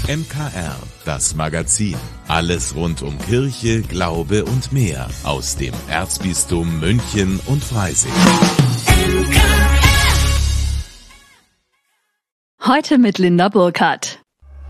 MKR, das Magazin. Alles rund um Kirche, Glaube und mehr aus dem Erzbistum München und Freising. Heute mit Linda Burkhardt.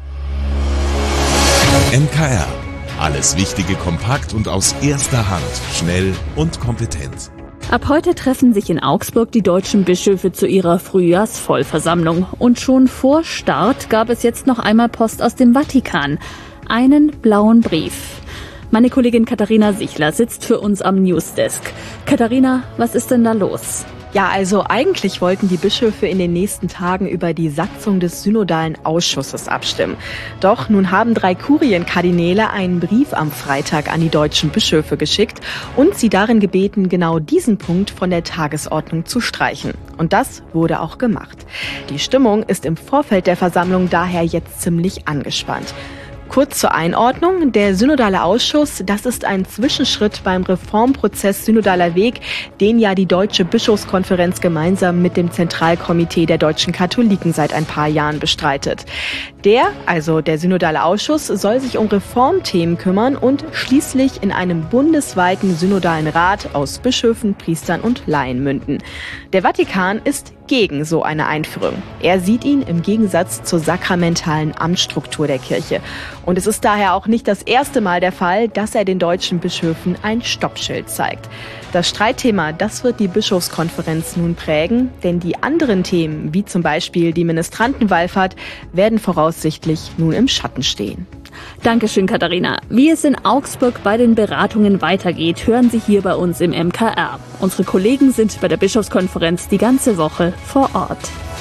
MKR. Alles Wichtige kompakt und aus erster Hand, schnell und kompetent. Ab heute treffen sich in Augsburg die deutschen Bischöfe zu ihrer Frühjahrsvollversammlung. Und schon vor Start gab es jetzt noch einmal Post aus dem Vatikan. Einen blauen Brief. Meine Kollegin Katharina Sichler sitzt für uns am Newsdesk. Katharina, was ist denn da los? Ja, also eigentlich wollten die Bischöfe in den nächsten Tagen über die Satzung des synodalen Ausschusses abstimmen. Doch nun haben 3 Kurienkardinäle einen Brief am Freitag an die deutschen Bischöfe geschickt und sie darin gebeten, genau diesen Punkt von der Tagesordnung zu streichen. Und das wurde auch gemacht. Die Stimmung ist im Vorfeld der Versammlung daher jetzt ziemlich angespannt. Kurz zur Einordnung, der synodale Ausschuss, das ist ein Zwischenschritt beim Reformprozess Synodaler Weg, den ja die Deutsche Bischofskonferenz gemeinsam mit dem Zentralkomitee der deutschen Katholiken seit ein paar Jahren bestreitet. Der synodale Ausschuss, soll sich um Reformthemen kümmern und schließlich in einem bundesweiten synodalen Rat aus Bischöfen, Priestern und Laien münden. Der Vatikan ist gegen so eine Einführung. Er sieht ihn im Gegensatz zur sakramentalen Amtsstruktur der Kirche. Und es ist daher auch nicht das erste Mal der Fall, dass er den deutschen Bischöfen ein Stoppschild zeigt. Das Streitthema, das wird die Bischofskonferenz nun prägen, denn die anderen Themen, wie zum Beispiel die Ministrantenwallfahrt, werden voraussichtlich nun im Schatten stehen. Dankeschön, Katharina. Wie es in Augsburg bei den Beratungen weitergeht, hören Sie hier bei uns im MKR. Unsere Kollegen sind bei der Bischofskonferenz die ganze Woche vor Ort.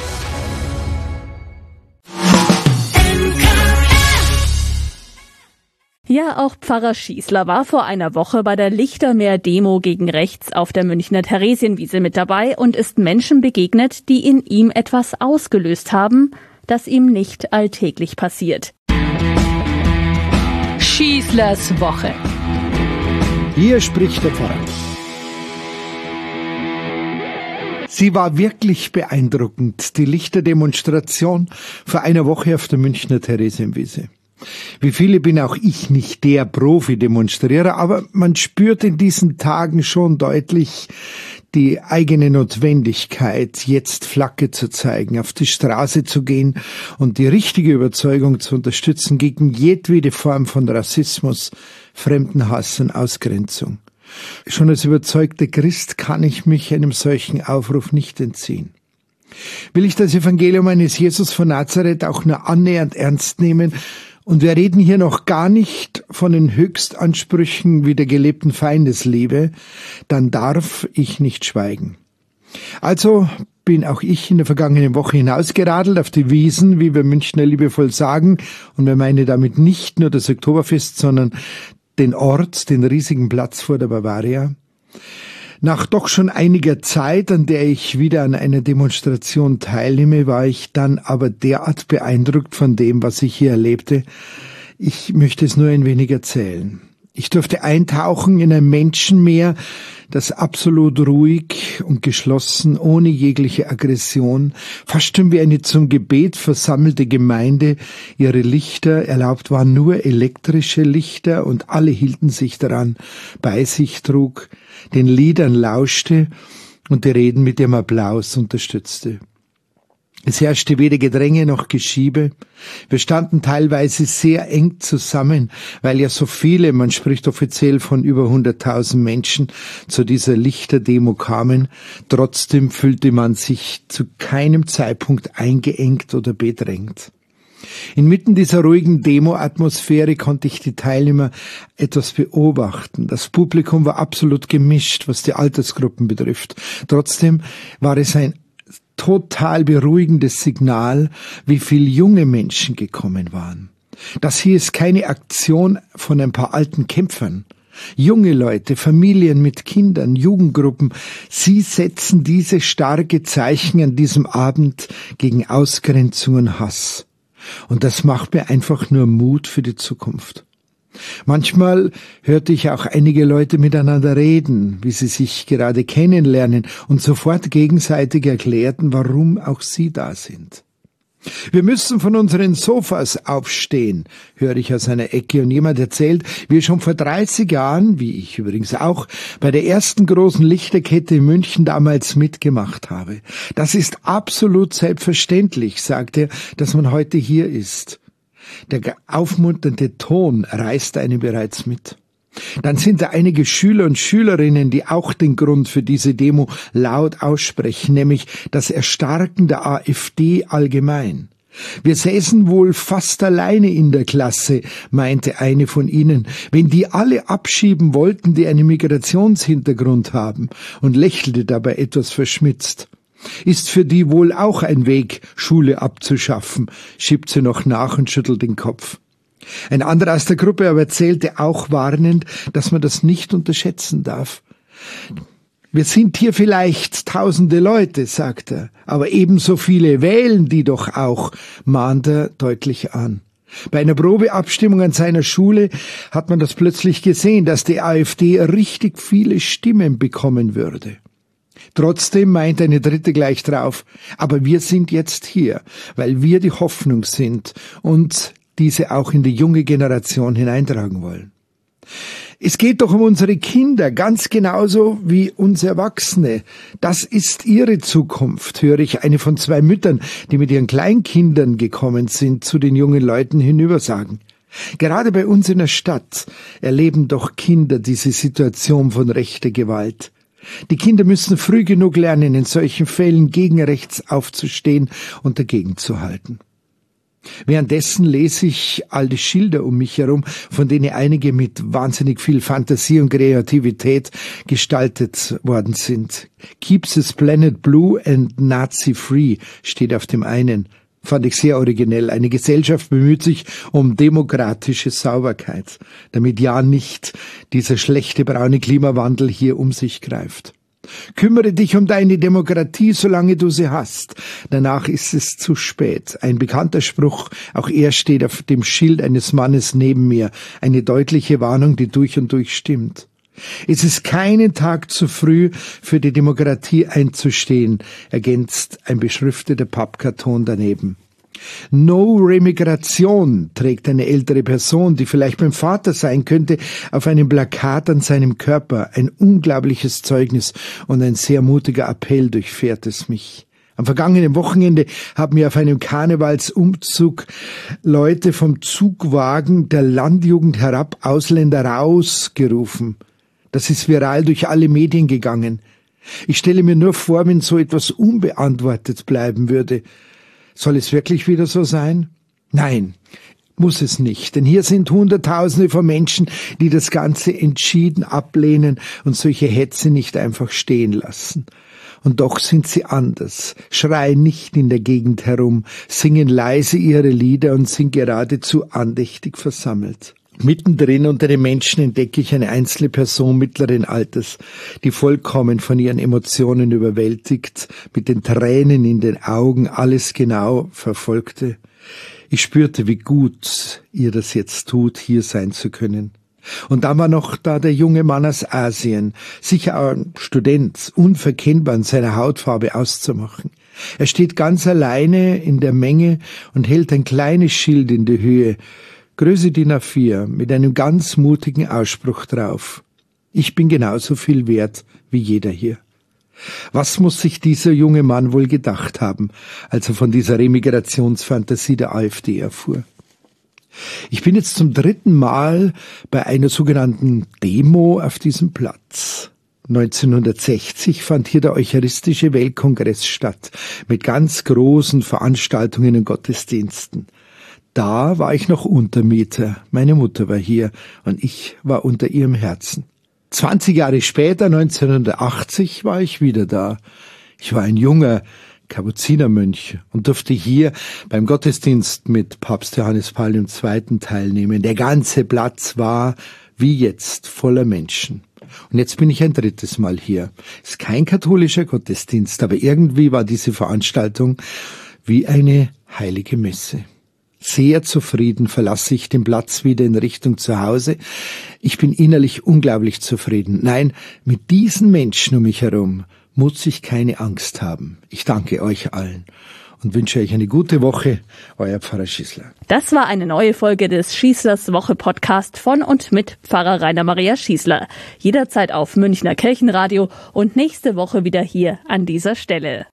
Ja, auch Pfarrer Schießler war vor einer Woche bei der Lichtermeer-Demo gegen rechts auf der Münchner Theresienwiese mit dabei und ist Menschen begegnet, die in ihm etwas ausgelöst haben, das ihm nicht alltäglich passiert. Schießlers Woche. Hier spricht der Pfarrer. Sie war wirklich beeindruckend, die Lichterdemonstration vor einer Woche auf der Münchner Theresienwiese. Wie viele bin auch ich nicht der Profi-Demonstrierer, aber man spürt in diesen Tagen schon deutlich die eigene Notwendigkeit, jetzt Flagge zu zeigen, auf die Straße zu gehen und die richtige Überzeugung zu unterstützen gegen jedwede Form von Rassismus, Fremdenhass und Ausgrenzung. Schon als überzeugter Christ kann ich mich einem solchen Aufruf nicht entziehen. Will ich das Evangelium eines Jesus von Nazareth auch nur annähernd ernst nehmen, und wir reden hier noch gar nicht von den Höchstansprüchen wie der gelebten Feindesliebe, dann darf ich nicht schweigen. Also bin auch ich in der vergangenen Woche hinausgeradelt auf die Wiesen, wie wir Münchner liebevoll sagen, und wir meinen damit nicht nur das Oktoberfest, sondern den Ort, den riesigen Platz vor der Bavaria. Nach doch schon einiger Zeit, an der ich wieder an einer Demonstration teilnehme, war ich dann aber derart beeindruckt von dem, was ich hier erlebte. Ich möchte es nur ein wenig erzählen. Ich durfte eintauchen in ein Menschenmeer, das absolut ruhig und geschlossen, ohne jegliche Aggression, fast schon wie eine zum Gebet versammelte Gemeinde, ihre Lichter, erlaubt waren nur elektrische Lichter und alle hielten sich daran, bei sich trug, den Liedern lauschte und die Reden mit dem Applaus unterstützte. Es herrschte weder Gedränge noch Geschiebe. Wir standen teilweise sehr eng zusammen, weil ja so viele, man spricht offiziell von über 100.000 Menschen, zu dieser Lichterdemo kamen. Trotzdem fühlte man sich zu keinem Zeitpunkt eingeengt oder bedrängt. Inmitten dieser ruhigen Demo-Atmosphäre konnte ich die Teilnehmer etwas beobachten. Das Publikum war absolut gemischt, was die Altersgruppen betrifft. Trotzdem war es ein total beruhigendes Signal, wie viele junge Menschen gekommen waren. Das hier ist keine Aktion von ein paar alten Kämpfern. Junge Leute, Familien mit Kindern, Jugendgruppen, sie setzen diese starke Zeichen an diesem Abend gegen Ausgrenzung und Hass. Und das macht mir einfach nur Mut für die Zukunft. Manchmal hörte ich auch einige Leute miteinander reden, wie sie sich gerade kennenlernen und sofort gegenseitig erklärten, warum auch sie da sind. Wir müssen von unseren Sofas aufstehen, höre ich aus einer Ecke, und jemand erzählt, wie er schon vor 30 Jahren, wie ich übrigens auch, bei der ersten großen Lichterkette in München damals mitgemacht habe. Das ist absolut selbstverständlich, sagt er, dass man heute hier ist. Der aufmunternde Ton reißt einen bereits mit. Dann sind da einige Schüler und Schülerinnen, die auch den Grund für diese Demo laut aussprechen, nämlich das Erstarken der AfD allgemein. Wir säßen wohl fast alleine in der Klasse, meinte eine von ihnen, wenn die alle abschieben wollten, die einen Migrationshintergrund haben, und lächelte dabei etwas verschmitzt. Ist für die wohl auch ein Weg, Schule abzuschaffen, schiebt sie noch nach und schüttelt den Kopf. Ein anderer aus der Gruppe aber erzählte auch warnend, dass man das nicht unterschätzen darf. Wir sind hier vielleicht tausende Leute, sagt er, aber ebenso viele wählen die doch auch, mahnt er deutlich an. Bei einer Probeabstimmung an seiner Schule hat man das plötzlich gesehen, dass die AfD richtig viele Stimmen bekommen würde. Trotzdem meint eine dritte gleich drauf, aber wir sind jetzt hier, weil wir die Hoffnung sind und diese auch in die junge Generation hineintragen wollen. Es geht doch um unsere Kinder, ganz genauso wie uns Erwachsene. Das ist ihre Zukunft, höre ich eine von 2 Müttern, die mit ihren Kleinkindern gekommen sind, zu den jungen Leuten hinüber sagen. Gerade bei uns in der Stadt erleben doch Kinder diese Situation von rechter Gewalt. Die Kinder müssen früh genug lernen, in solchen Fällen gegen rechts aufzustehen und dagegen zu halten. Währenddessen lese ich alte Schilder um mich herum, von denen einige mit wahnsinnig viel Fantasie und Kreativität gestaltet worden sind. Keeps this planet blue and Nazi free steht auf dem einen. Fand ich sehr originell. Eine Gesellschaft bemüht sich um demokratische Sauberkeit, damit ja nicht dieser schlechte braune Klimawandel hier um sich greift. Kümmere dich um deine Demokratie, solange du sie hast. Danach ist es zu spät. Ein bekannter Spruch, auch er steht auf dem Schild eines Mannes neben mir. Eine deutliche Warnung, die durch und durch stimmt. Es ist keinen Tag zu früh, für die Demokratie einzustehen, ergänzt ein beschrifteter Pappkarton daneben. No Remigration trägt eine ältere Person, die vielleicht mein Vater sein könnte, auf einem Plakat an seinem Körper. Ein unglaubliches Zeugnis und ein sehr mutiger Appell durchfährt es mich. Am vergangenen Wochenende haben mir auf einem Karnevalsumzug Leute vom Zugwagen der Landjugend herab Ausländer raus gerufen. Das ist viral durch alle Medien gegangen. Ich stelle mir nur vor, wenn so etwas unbeantwortet bleiben würde. Soll es wirklich wieder so sein? Nein, muss es nicht. Denn hier sind Hunderttausende von Menschen, die das Ganze entschieden ablehnen und solche Hetze nicht einfach stehen lassen. Und doch sind sie anders, schreien nicht in der Gegend herum, singen leise ihre Lieder und sind geradezu andächtig versammelt. Mittendrin unter den Menschen entdecke ich eine einzelne Person mittleren Alters, die vollkommen von ihren Emotionen überwältigt, mit den Tränen in den Augen alles genau verfolgte. Ich spürte, wie gut ihr das jetzt tut, hier sein zu können. Und dann war noch da der junge Mann aus Asien, sicher ein Student, unverkennbar an seiner Hautfarbe auszumachen. Er steht ganz alleine in der Menge und hält ein kleines Schild in die Höhe, Größe DIN A4, mit einem ganz mutigen Ausspruch drauf. Ich bin genauso viel wert wie jeder hier. Was muss sich dieser junge Mann wohl gedacht haben, als er von dieser Remigrationsfantasie der AfD erfuhr? Ich bin jetzt zum 3. Mal bei einer sogenannten Demo auf diesem Platz. 1960 fand hier der Eucharistische Weltkongress statt, mit ganz großen Veranstaltungen und Gottesdiensten. Da war ich noch Untermieter, meine Mutter war hier und ich war unter ihrem Herzen. 20 Jahre später, 1980, war ich wieder da. Ich war ein junger Kapuzinermönch und durfte hier beim Gottesdienst mit Papst Johannes Paul II. Teilnehmen. Der ganze Platz war, wie jetzt, voller Menschen. Und jetzt bin ich ein 3. Mal hier. Ist kein katholischer Gottesdienst, aber irgendwie war diese Veranstaltung wie eine heilige Messe. Sehr zufrieden verlasse ich den Platz wieder in Richtung zu Hause. Ich bin innerlich unglaublich zufrieden. Nein, mit diesen Menschen um mich herum muss ich keine Angst haben. Ich danke euch allen. und wünsche euch eine gute Woche. Euer Pfarrer Schießler. Das war eine neue Folge des Schießlers Woche Podcast von und mit Pfarrer Rainer Maria Schießler. Jederzeit auf Münchner Kirchenradio und nächste Woche wieder hier an dieser Stelle.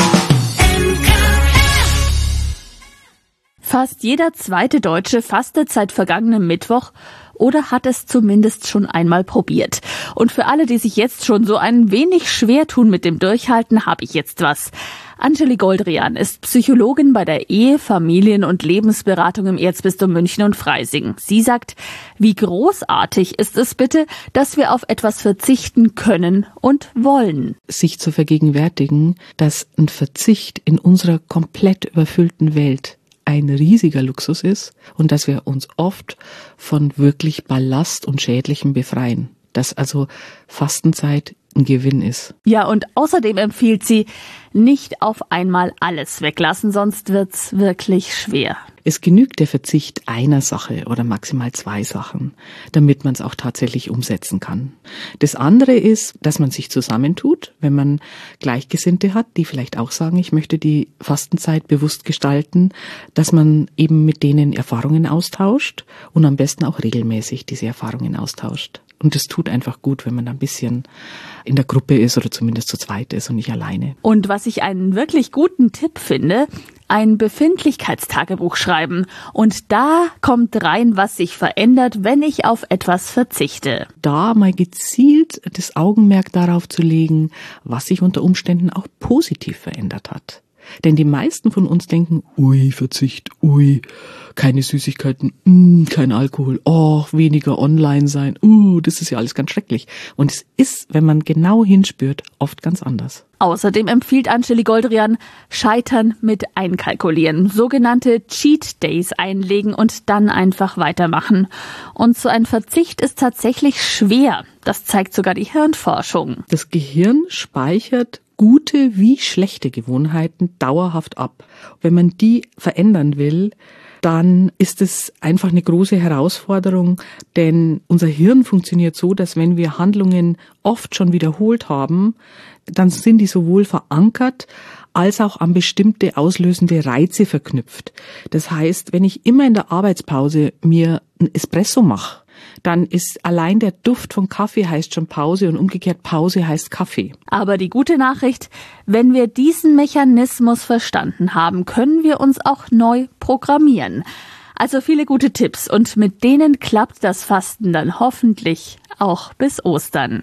Fast jeder zweite Deutsche fastet seit vergangenem Mittwoch oder hat es zumindest schon einmal probiert. Und für alle, die sich jetzt schon so ein wenig schwer tun mit dem Durchhalten, habe ich jetzt was. Angeli Goldrian ist Psychologin bei der Ehe-, Familien- und Lebensberatung im Erzbistum München und Freising. Sie sagt, wie großartig ist es bitte, dass wir auf etwas verzichten können und wollen. Sich zu vergegenwärtigen, dass ein Verzicht in unserer komplett überfüllten Welt ein riesiger Luxus ist und dass wir uns oft von wirklich Ballast und Schädlichem befreien. Dass also Fastenzeit ein Gewinn ist. Ja, und außerdem empfiehlt sie, nicht auf einmal alles weglassen, sonst wird's wirklich schwer. Es genügt der Verzicht einer Sache oder maximal 2 Sachen, damit man es auch tatsächlich umsetzen kann. Das andere ist, dass man sich zusammentut, wenn man Gleichgesinnte hat, die vielleicht auch sagen, ich möchte die Fastenzeit bewusst gestalten, dass man eben mit denen Erfahrungen austauscht und am besten auch regelmäßig diese Erfahrungen austauscht. Und es tut einfach gut, wenn man ein bisschen in der Gruppe ist oder zumindest zu zweit ist und nicht alleine. Und was ich einen wirklich guten Tipp finde, ein Befindlichkeitstagebuch schreiben. Und da kommt rein, was sich verändert, wenn ich auf etwas verzichte. Da mal gezielt das Augenmerk darauf zu legen, was sich unter Umständen auch positiv verändert hat. Denn die meisten von uns denken, ui, Verzicht, ui, keine Süßigkeiten, kein Alkohol, weniger online sein, das ist ja alles ganz schrecklich. Und es ist, wenn man genau hinspürt, oft ganz anders. Außerdem empfiehlt Angeli Goldrian, Scheitern mit einkalkulieren, sogenannte Cheat Days einlegen und dann einfach weitermachen. Und so ein Verzicht ist tatsächlich schwer. Das zeigt sogar die Hirnforschung. Das Gehirn speichert gute wie schlechte Gewohnheiten dauerhaft ab. Wenn man die verändern will, dann ist es einfach eine große Herausforderung, denn unser Hirn funktioniert so, dass wenn wir Handlungen oft schon wiederholt haben, dann sind die sowohl verankert als auch an bestimmte auslösende Reize verknüpft. Das heißt, wenn ich immer in der Arbeitspause mir ein Espresso mache, dann ist allein der Duft von Kaffee heißt schon Pause und umgekehrt Pause heißt Kaffee. Aber die gute Nachricht, wenn wir diesen Mechanismus verstanden haben, können wir uns auch neu programmieren. Also viele gute Tipps und mit denen klappt das Fasten dann hoffentlich auch bis Ostern.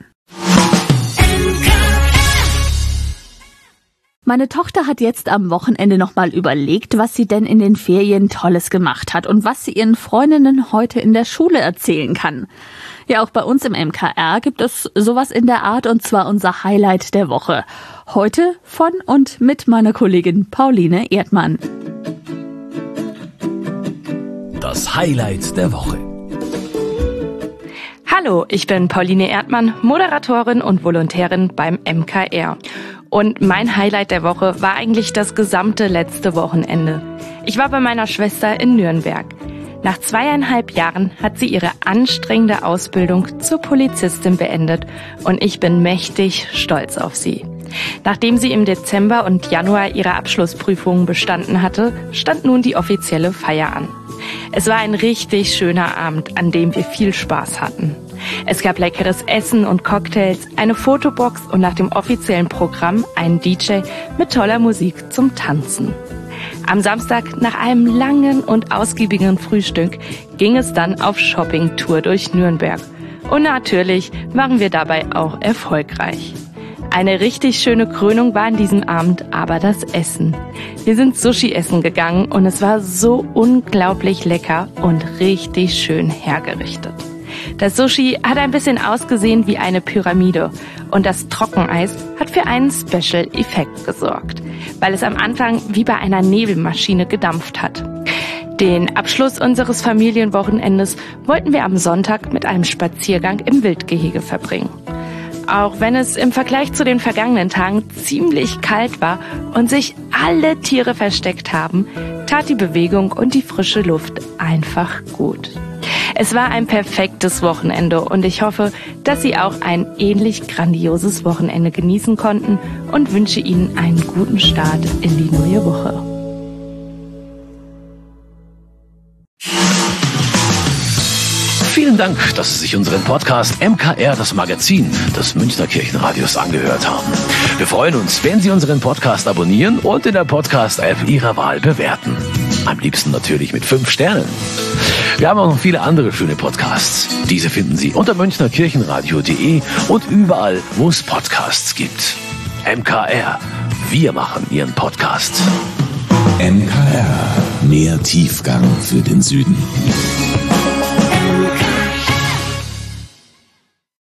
Meine Tochter hat jetzt am Wochenende nochmal überlegt, was sie denn in den Ferien Tolles gemacht hat und was sie ihren Freundinnen heute in der Schule erzählen kann. Ja, auch bei uns im MKR gibt es sowas in der Art und zwar unser Highlight der Woche. Heute von und mit meiner Kollegin Pauline Erdmann. Das Highlight der Woche. Hallo, ich bin Pauline Erdmann, Moderatorin und Volontärin beim MKR. Und mein Highlight der Woche war eigentlich das gesamte letzte Wochenende. Ich war bei meiner Schwester in Nürnberg. Nach 2,5 Jahren hat sie ihre anstrengende Ausbildung zur Polizistin beendet und ich bin mächtig stolz auf sie. Nachdem sie im Dezember und Januar ihre Abschlussprüfungen bestanden hatte, stand nun die offizielle Feier an. Es war ein richtig schöner Abend, an dem wir viel Spaß hatten. Es gab leckeres Essen und Cocktails, eine Fotobox und nach dem offiziellen Programm einen DJ mit toller Musik zum Tanzen. Am Samstag, nach einem langen und ausgiebigen Frühstück, ging es dann auf Shoppingtour durch Nürnberg. Und natürlich waren wir dabei auch erfolgreich. Eine richtig schöne Krönung war an diesem Abend aber das Essen. Wir sind Sushi essen gegangen und es war so unglaublich lecker und richtig schön hergerichtet. Das Sushi hat ein bisschen ausgesehen wie eine Pyramide und das Trockeneis hat für einen Special-Effekt gesorgt, weil es am Anfang wie bei einer Nebelmaschine gedampft hat. Den Abschluss unseres Familienwochenendes wollten wir am Sonntag mit einem Spaziergang im Wildgehege verbringen. Auch wenn es im Vergleich zu den vergangenen Tagen ziemlich kalt war und sich alle Tiere versteckt haben, tat die Bewegung und die frische Luft einfach gut. Es war ein perfektes Wochenende und ich hoffe, dass Sie auch ein ähnlich grandioses Wochenende genießen konnten und wünsche Ihnen einen guten Start in die neue Woche. Vielen Dank, dass Sie sich unseren Podcast MKR, das Magazin des Münchner Kirchenradios, angehört haben. Wir freuen uns, wenn Sie unseren Podcast abonnieren und in der Podcast-App Ihrer Wahl bewerten. Am liebsten natürlich mit 5 Sternen. Wir haben auch noch viele andere schöne Podcasts. Diese finden Sie unter münchnerkirchenradio.de und überall, wo es Podcasts gibt. MKR, wir machen Ihren Podcast. MKR, mehr Tiefgang für den Süden.